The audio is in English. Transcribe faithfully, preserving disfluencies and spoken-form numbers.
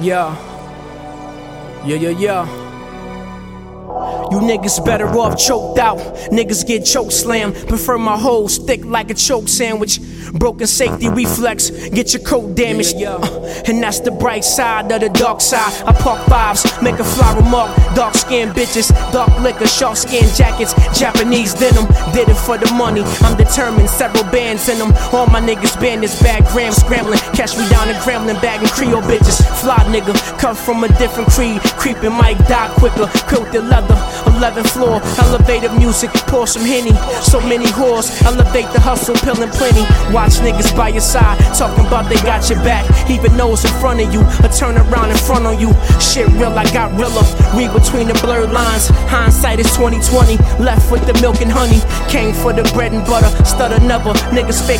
Yeah. Yeah, yeah, yeah. You niggas better off choked out. Niggas get choke slammed. Prefer my hoes thick like a choke sandwich. Broken safety reflex, get your coat damaged. Uh, and that's the bright side of the dark side. I park fives, make a fly remark. Dark skinned bitches, dark liquor, shark skin jackets, Japanese denim. Did it for the money. I'm determined, several bands in them. All my niggas band this bag, gram scrambling. Catch me down in Gremlin, bagging Creole bitches. Fly nigga, come from a different creed. Creeping might die quicker. Quilted leather, eleventh floor. Elevated music, pour some Henny. So many whores, elevate the hustle, pillin' plenty. Watch niggas by your side, talking about they got your back. Even those in front of you, or turn around in front on you. Shit real, I got realer. Read between the blurred lines. Hindsight is twenty twenty. Left with the milk and honey. Came for the bread and butter, stutter never. Niggas fake